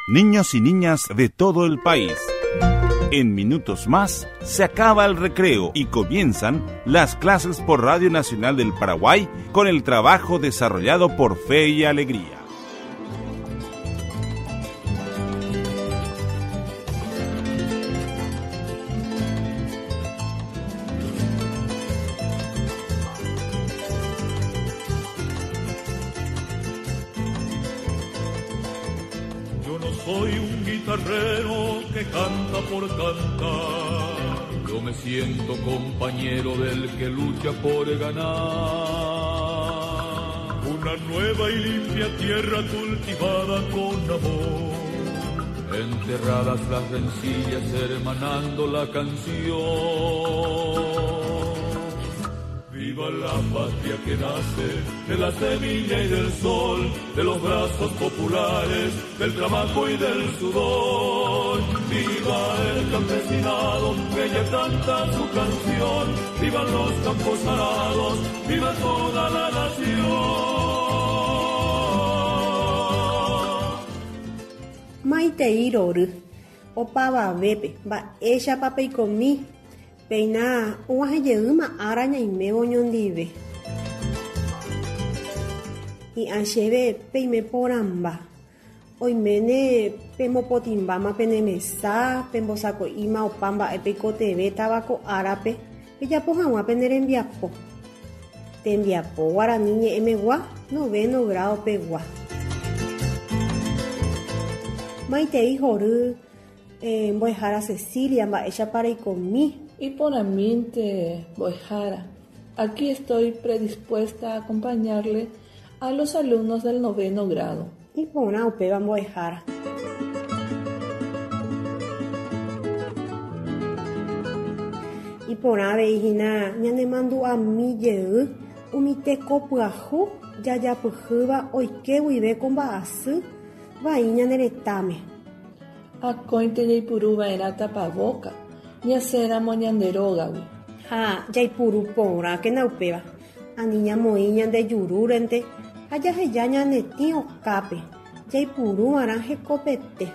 Niños y niñas de todo el país. En minutos más se acaba el recreo y comienzan las clases por Radio Nacional del Paraguay con el trabajo desarrollado por Fe y Alegría. Soy un guitarrero que canta por cantar. Yo me siento compañero del que lucha por ganar. Una nueva y limpia tierra cultivada con amor. Enterradas las rencillas hermanando la canción. Viva la patria que nace de la semilla y del sol, de los brazos populares, del trabajo y del sudor. Viva el campesinado que ya canta su canción, vivan los campos arados, viva toda la nación. Maiteiroru, opava vepe, va ella papei comi. Peina uajeyeuma araña y me oñondive. Y ancheve peime poramba. Hoy mene pemopotimbama penemesa, pembosaco ima opamba epecoteve tabaco arape. Ella poja penere enviapo. Te enviapo guaraniñe emegua, 90 grados pegua. Maitei joru, Boejara Cecilia, va ella para ir conmigo. Y por aminte, Boejara, aquí estoy predispuesta a acompañarle a los alumnos del 9º grado. Y por una upeba Boejara. Y por una veijina, ya ne mando a mi yeu, umite copuaju, ya pujuba, oike vive con baasu, vaiña neretame. A cointe y puruba era tapaboca. Ñacera moñanderogawi. Ha, yaipuru pora que naupeba. A niña moiña de yururente. Allá se llaña neti okape. Yaipuru aranje copete.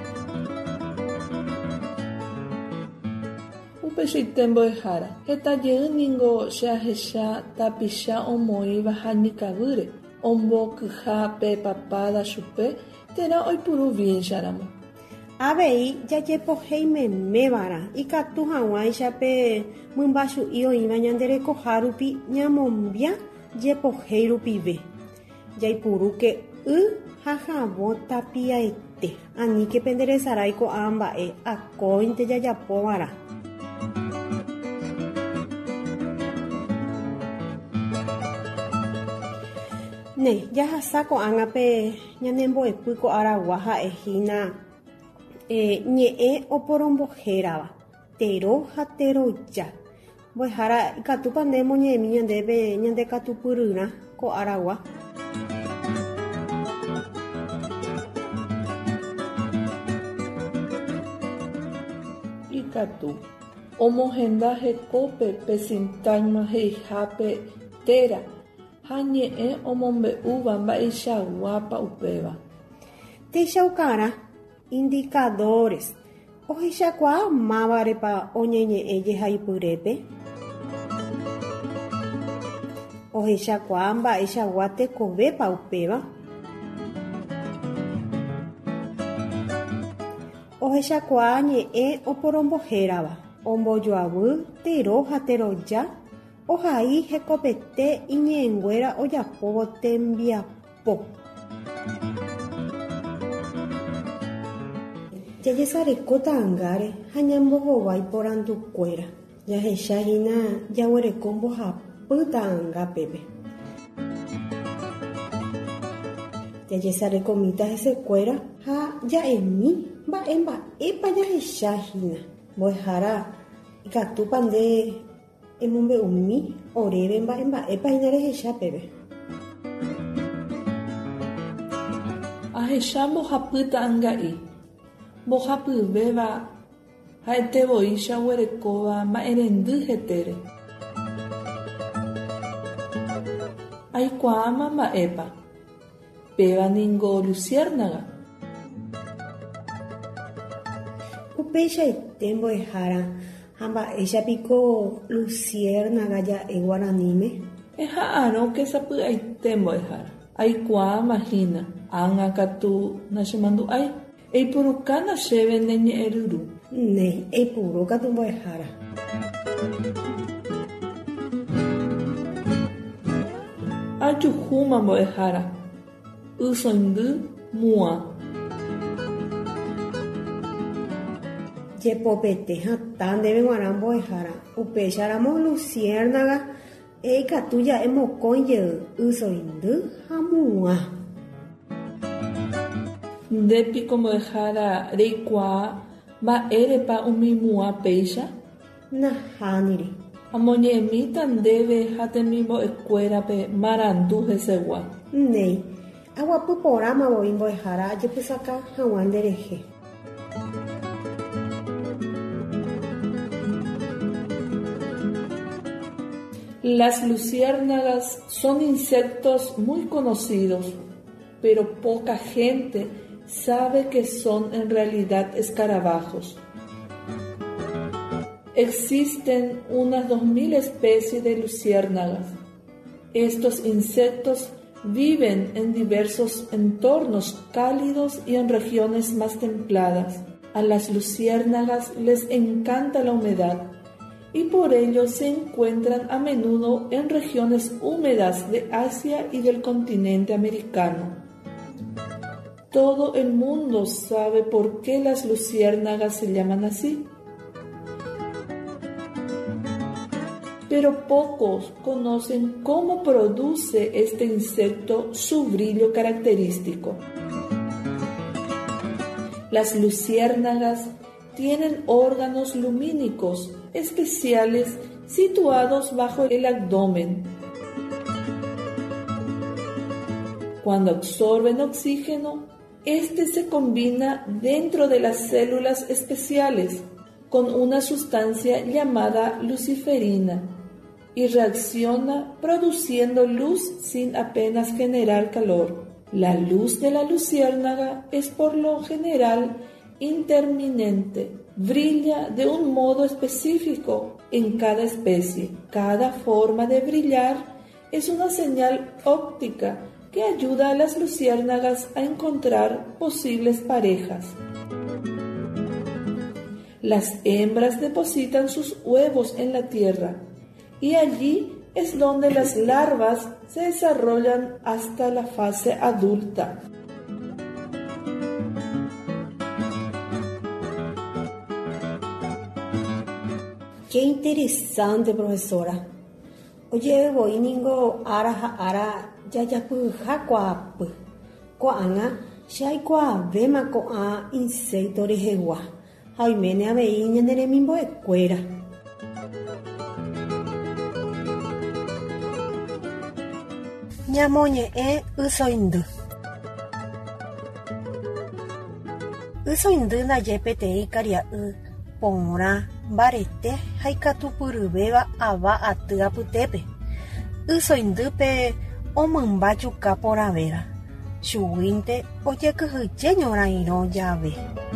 Upesitembo ejara. Eta ningo shahecha tapisha omoi bajanikagure. Ombo kuja pe papada chupe. Tera oipuru bien sharamo. Avei jajepohei memevara ikatu hag̃uái chape mymbashu'i oĩva ñanderekohárupi ñamombia jepohei rupive. Jaipuruke ha havõ tapiaite aníke penderesarái ko'ã mba'e akóinte jajapova'erã. Ne jahasa ko'ágape ñanembo'epy ko'aragua ha'ehína ñe'ẽ oporombohérava tero ha teroja. Boejara ikatúpa nde moñe'ẽmi ñandépe ñandekatupyryrã ko'aragua. Ikatu omohenda hekópe pesintáima heihápe téra ha ñe'ẽ omombe'úva mba'eichaguápa upéva. Techaukarã indicadores. Ohechakuaa mávarepa oñeñe'ẽ jehaipyrépe. Ohechakuaa mba'eichagua tekovépa upéva. Ohechakuaa ñe'ẽ oporombohérava. Ombojoavy tero ha teroja. Ohai hekopete iñe'ẽnguéra ojapóvo tembiapo. Jajesareko ta'ãngáre ha ñambohovái porandukuéra. Jahechahína jaguereko mbohapy ta'ãnga pépe. Jajesarekómita hesekuéra ha ja'emi mba'épa jahechahína. Mbo'ehára ikatúpa nde emombe'umi oréve mba'épa hína rehecha pépe. Ahecha mbohapy ta'ãnga'i. Mbohapyvéva ha'etevoi chaguerekóva mba'erendy hetére. Aikuaáma mba'épa. Péva ningo luciérnaga. Upeichaite mbo'ehára ha mba'échapiko luciérnaga ja'e Guaraníme. Eha'ãrõ kesapy'aite mbo'ehára. Aikuaamahína ág̃akatu nachemandu'ái. Eipurukána chéve ne ñe'ẽryru. Ne eipuru katu mbo'ehára. Ajuhúma mbo'ehára. Ysoindy mua. Jepopete hatã ndéve g̃uarã mbo'ehára. Upéicharamo luciérnaga eikatu ja'e mokõi jey ysoindy ha mua. Ndépiko mbo'ehára reikuaa mba'érepa umi mua péicha. Nahániri. Amoñe'ẽmíta ndéve ha temimbo'ekuérape marandu hesegua. Néi. Aguapy porãmavoi mbo'ehára ajepysaka hag̃ua nderehe. Las luciérnagas son insectos muy conocidos, pero poca gente sabe que son en realidad escarabajos. Existen unas 2000 especies de luciérnagas. Estos insectos viven en diversos entornos cálidos y en regiones más templadas. A las luciérnagas les encanta la humedad y por ello se encuentran a menudo en regiones húmedas de Asia y del continente americano. Todo el mundo sabe por qué las luciérnagas se llaman así, pero pocos conocen cómo produce este insecto su brillo característico. Las luciérnagas tienen órganos lumínicos especiales situados bajo el abdomen. Cuando absorben oxígeno, este se combina dentro de las células especiales con una sustancia llamada luciferina y reacciona produciendo luz sin apenas generar calor. La luz de la luciérnaga es por lo general intermitente, brilla de un modo específico en cada especie. Cada forma de brillar es una señal óptica que ayuda a las luciérnagas a encontrar posibles parejas. Las hembras depositan sus huevos en la tierra y allí es donde las larvas se desarrollan hasta la fase adulta. Qué interesante, profesora. Oye, voy ningo ara yayapyha ko'ápy. Ko'ág̃a chaikuaavéma ko'ã insecto rehegua. Ha oiméne avei ñaneremimbo'ekuéra. Ñamoñe'ẽ ysoindy. Ysoindy ndaje peteĩ karia'y porã, mbarete ha ikatupyryvéva ava aty apytépe. Ysoindýpe omymba juka porãvéva. Chuguínte ojekyhyje ñorairõ jave.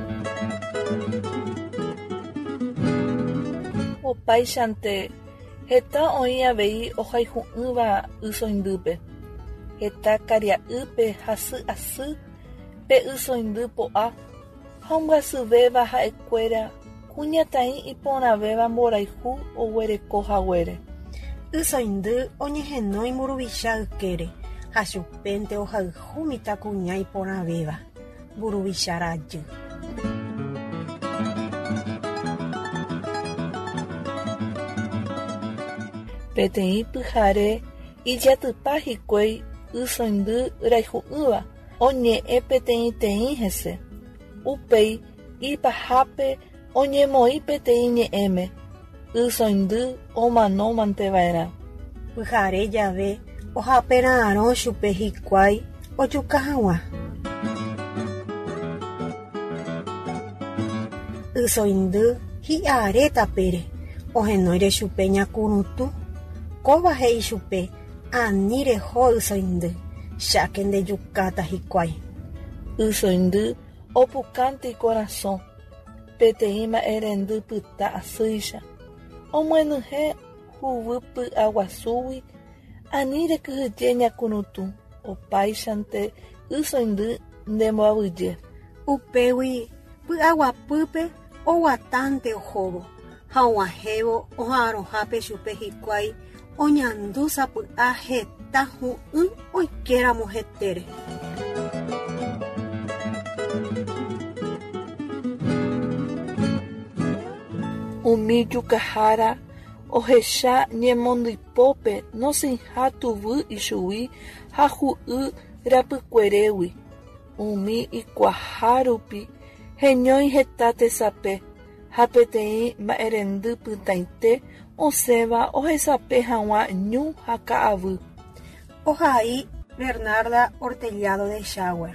Opáichante heta oĩ avei ohayhu'ỹva ysoindýpe. Heta karia'ýpe hasy asy pe ysoindy po'a ha omgasyvéva ha'ekuéra kuñataĩ iporãvéva mborayhu oguerekohaguére. Ysoindy oñehenói mburuvicha ykére ha chupénte ohayhu mitãkuña iporãvéva. Mburuvicha rajy. Peteĩ pyhare ijatypa hikuái ysoindy rayhu'ỹva oñe'ẽ peteĩteĩ hese. Upéi ipahápe oñemoĩ peteĩ ñe'ẽme. Ysoindy omanómanteva'erã. Pyhare jave ohapera'ãrõ chupe hikuái ojuka hag̃ua. Ysoindy hi'aretapére ohenóire chupe ñakurutu. Kóva he'i chupe ani reho ysoindy cháke ndejukáta hikuái. Ysoindy opukánte corazón peteĩ mba'erendy pyta asýicha. Omyenyhẽ huvy py'aguasúgui ani rekyhyje ñakunutu opáichante ysoindy ndemboavyje. Upégui py'aguapýpe oguatánte ohóvo ha og̃uahẽvo oha'ãrohápe chupe hikuái oñandúsapy'a heta hu'ỹ oikeramo hetére. Umi jukahára ohecha ñemondypópe nosẽha tuvy ichugui ha hu'ỹ rapykuerégui. Umi ikuaha rupi heñói heta tesape ha peteĩ mba'erendy pytãite osẽva ohesape hag̃ua ñu ha ka'avy. Ohai Bernarda Hortellado de Schauer.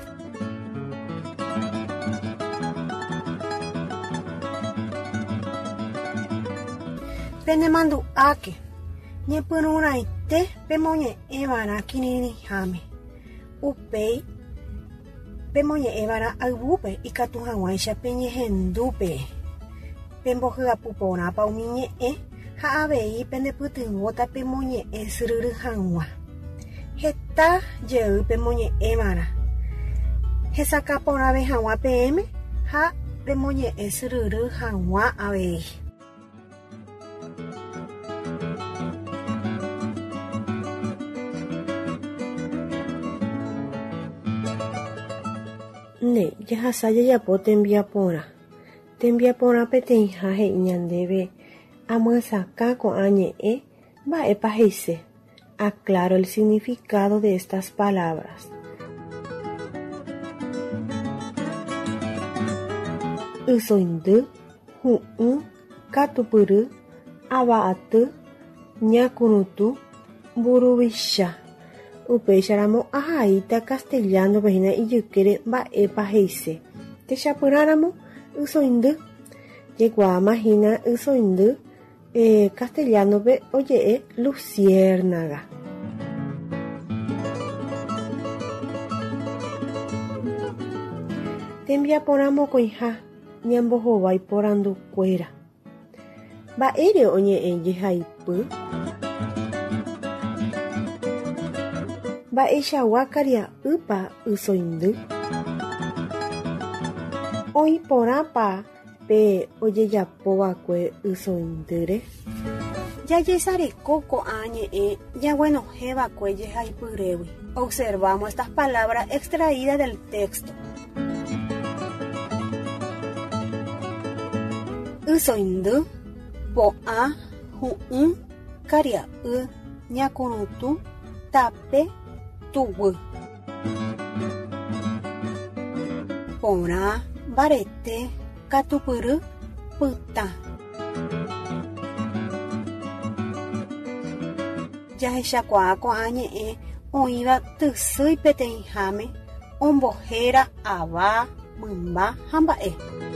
Penemandu'áke ñepyrũraite pemoñe'ẽva'erã kirirĩháme. Upéi pemoñe'ẽva'erã ayvúpe ikatu hag̃uáicha peñehendúpe. Pembohyapu porãpa umi ñe'ẽ ha avei pendepytyvõta pemoñe'ẽ syryry hag̃ua. Heta jey pemoñe'ẽva'erã. Hesaka porãve hag̃ua peẽme ha pemoñe'ẽ syryry hag̃ua avei. Ne jahasa jajapo tembiaporã. Tembiaporã peteĩ ha he'i ñandéve amyasaka ko'ã ñe'ẽ mba'épa heise. Aclaro el significado de estas palabras. Ysoindy, hu'ỹ, katupyry, ava'aty, ñakunutu, mburuvicha. Upéicharamo ahaíta castellano pehína ijykére mba'épa heise. Techapyrãramo ysoindy. Jekuaamahína ysoindy castellanope oje'e luciérnaga. Tembiaporã mokõiha ñambohovái porandukuéra. Mba'ére oñe'ẽ jehaipy. Mba'eichagua karia'ýpa ysoindy. Oĩporãpa pe ojejapova'ekue ysoindýre. Jajesareko ko'ã ñe'ẽ jaguenohéva'ekue jehaipyrégui. Observamos estas palabras extraídas del texto. Ysoindy, po'a, hu'ỹ, karia'y, ñakunutu, tape, tuvy. Porã, mbarete, katupyry, pytã. Jahechakuaa ko'ã ñe'ẽ oĩva tysýi peteĩháme ombohéra ava, mymba ha mba'e.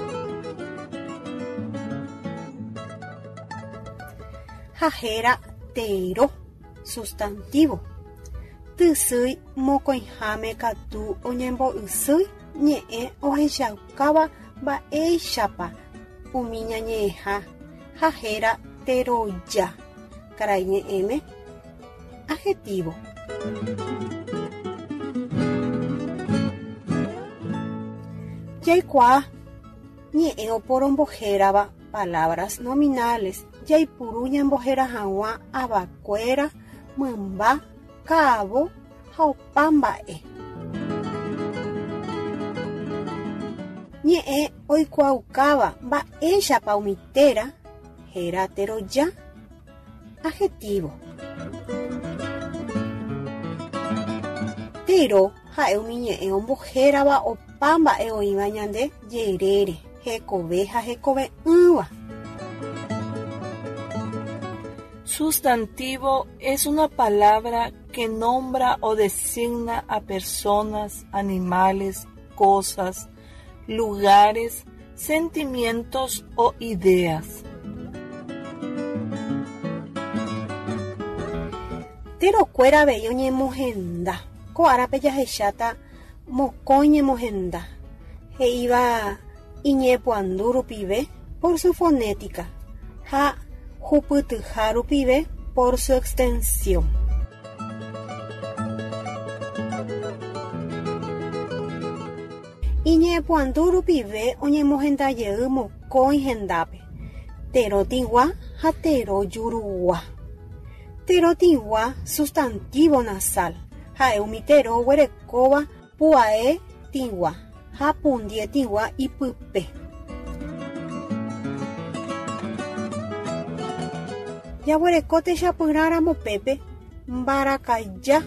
Ha héra teiro, sustantivo. Tysýi mokõiháme katu oñembo'ysýi ñe'ẽ ohechaukáva mba'éichapa umi ñañe'ẽha ha héra teroja. Karai ñe'ẽme adjetivo. Jaikuaa ñe'ẽ oporombohérava palabras nominales. Jaipuru ñambohéra hag̃ua avakuéra, mymba, ka'avo ha opa mba'e. Ñe'ẽ oikuaukáva mba'éichapa umi téra, héra teroja. Adjetivo. Tero ha'e umi ñe'ẽ ombohérava opa mba'e oĩva ñande jerére, hekove ha hekove'ỹva. Sustantivo es una palabra que nombra o designa a personas, animales, cosas, lugares, sentimientos o ideas. Terokuéra avei oñemohenda. Ko'árape jahecháta mokõi ñemohenda. He'íva iñepoandu rupive por su fonética ha hupytyha rupive por su extensión. Iñepoandu rupive oñemohendajey mokõi hendápe térõ tigua ha térõ jurugua. Térõ tigua sustantivo nasal ha'e umi térõ guerekóva pu'ae tigua ha pundie tigua ipype. Jaguereko techapyrãramo pépe mbarakaja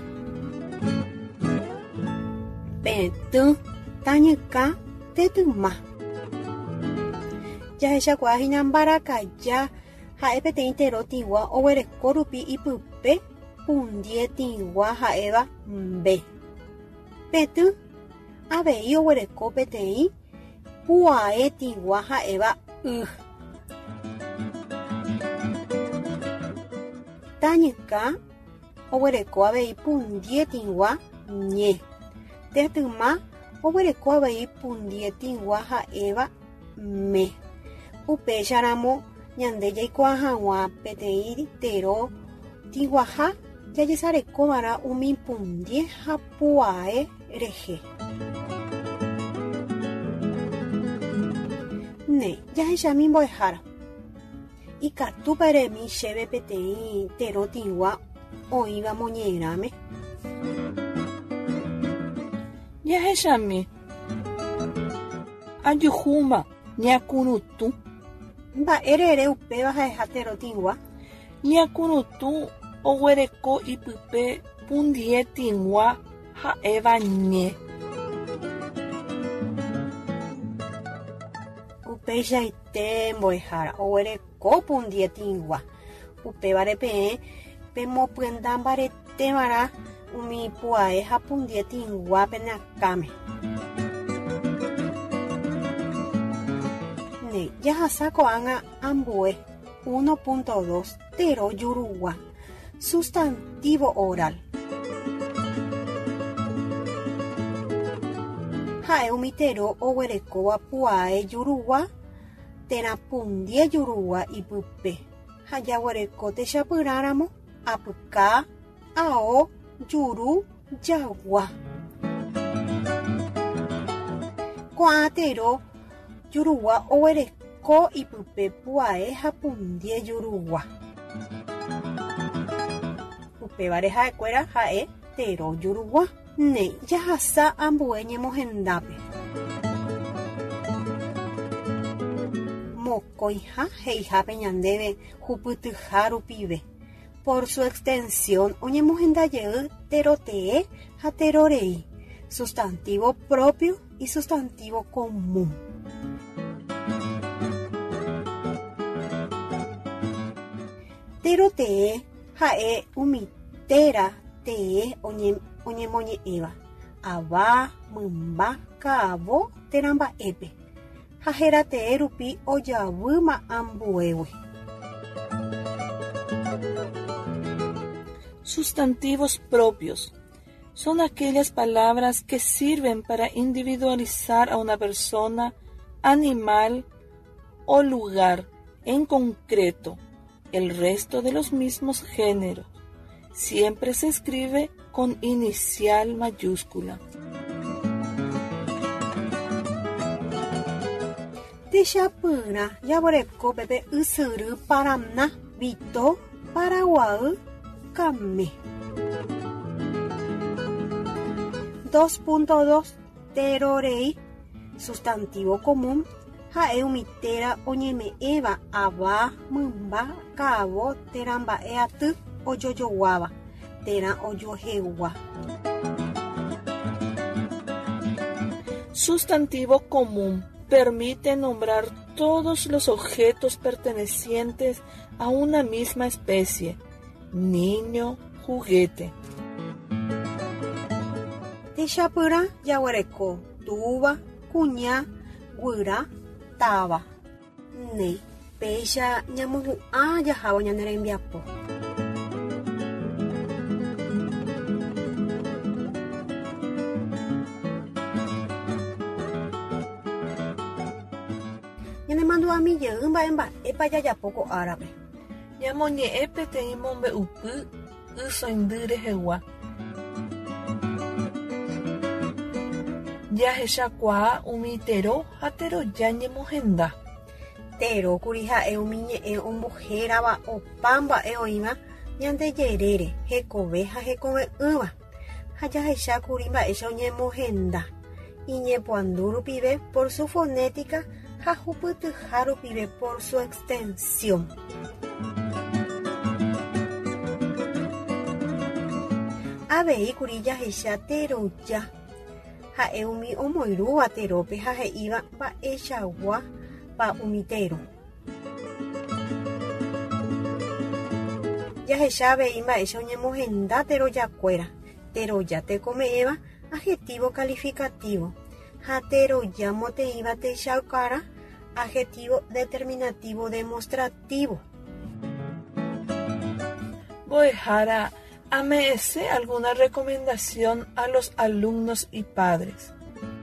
petỹ tañyka tetyma. Jahechakuaahína mbarakaja ha'e peteĩ térõ tigua oguereko rupi ipype pundie tigua ha'éva mbe. Petỹ avei oguereko peteĩ pu'ae tigua ha'éva tañyka oguereko avei pundie tigua ñe. Tetyma oguereko avei pundie tigua ha'éva me. Upéicharamo ñande jaikuaa hag̃ua peteĩ térõ tiguaha jajesarekova'erã umi pundie ha pu'ae rehe. Ne jahechámi mbo'ehára. Ikatúparemi chéve peteĩ térõ tigua oĩva moñe'ẽrãme. Jahechámi. Ajuhúma ñakurutu. Mba'érere upéva ha'eha térõ tigua. Ñakurutu oguereko ipype pundie tigua ha'éva ñe. Upeichaite mbo'ehára oguereko pundie tigua. Upévare peẽ pemopyenda mbareteva'erã umi pu'ae ha pundie tigua peneakáme. Ne jahasa ko'ág̃a ambue 1.2 térõ jurugua sustantivo oral. Ha'e umi térõ oguerekóva pu'ae jurugua térã pundie jurugua ipype ha jaguereko techapyrãramo apyka, ao, juru, jagua. Ko'ã térõ jurugua oguereko ipype pu'ae ha pundie jurugua. Upévare ha'ekuéra ha'e térõ jurugua. Ne jahasa ambue ñemohendápe. Mokõiha heihápe ñandéve hupytyha rupive. Por su extensión oñemohendajey térõtee ha térõrei, sustantivo propio y sustantivo común. Térõtee ha'e umi téra tee oñemoñe'ẽva ava, mymba, ka'avo térãmba'épe ha héra rupi ojavýma ambuéve. Sustantivos propios son aquellas palabras que sirven para individualizar a una persona, animal o lugar en concreto. El resto de los mismos géneros siempre se escribe con inicial mayúscula. Techapyrã jaguereko pépe ysyry Paraná, Vitó, Paraguay, Kame. 2.2 Térõrei, sustantivo común, ha'e umi téra oñeme'ẽva ava, mymba, ka'avo térãmba'e aty ojojoguáva, térã ojohegua. Sustantivo común permite nombrar todos los objetos pertenecientes a una misma especie. Niño, juguete. Techapyrã jaguereko túva, kuña, guyra, táva. Ne péicha ñamohu'ã jahávo ñane rembiapo. Ñanemandua mije mba'e pajajapóko árape. Ñamoñe'ẽ peteĩ mombe'upy ysoindy rehegua. Jahechakuaa umi tero ha teroja ñemohenda. Terókuri ha'e umi ñe'ẽ ombohérava opa mba'e oĩva ñandejerére hekove ha hekove'ỹva. Ha jahechákuri mba'éicha oñemohenda iñepoandu rupive por su fonética ha hupytyha rupive por su extensión. Aveíkuri jahecha teroja ha'e umi omoirũva terópe ha he'íva mba'eichagua pa umi tero. Jahecha avei mba'éicha oñemohenda terojakuéra. Teroja tekome'ẽva adjetivo calificativo ha teroja moteĩva techaukára adjetivo determinativo demostrativo. Mbo'ehára, ¿ame'ẽse alguna recomendación a los alumnos y padres?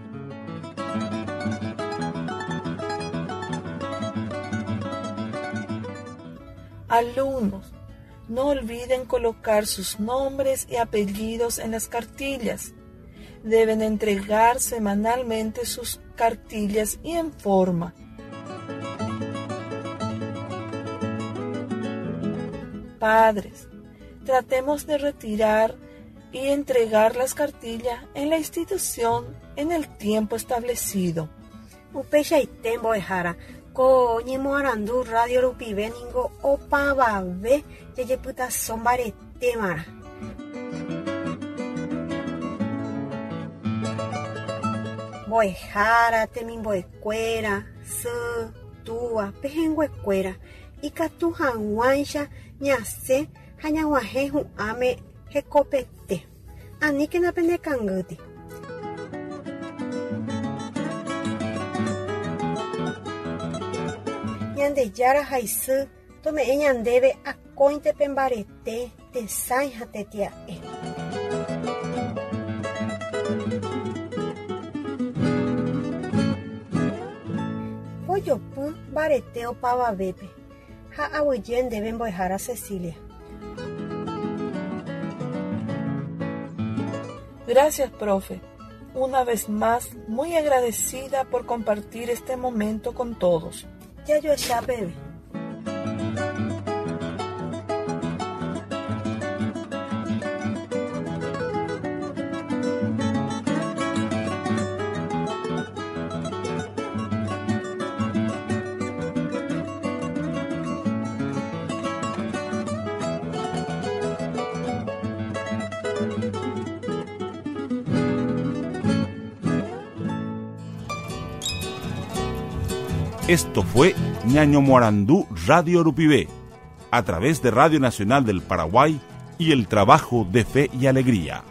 Alumnos, no olviden colocar sus nombres y apellidos en las cartillas. Deben entregar semanalmente sus cartillas y en forma. Padres, tratemos de retirar y entregar las cartillas en la institución en el tiempo establecido. Upeichaite mbo'ehára ko ñemoarandu radio rupive ningo opavave jajepytaso mbaretémarã. Mbo'ehára temimbo'ekuéra sy túva pehenguekuéra ikatu hag̃uáicha ñasẽ ha ñag̃uahẽ hu'ãme hekopete. Aníkena pendekangýti. Ñandejára haisy tome'ẽ ñandéve akóinte pe mbarete tesãi ha tetia'e. Ojopy mbarete opavavépe ha aguyje ndéve mbo'ehára Cecilia. Gracias, profe. Una vez más, muy agradecida por compartir este momento con todos. Jajoecha peve. Esto fue Ñañomoarandú Radio Rupivé, a través de Radio Nacional del Paraguay y el trabajo de fe y alegría.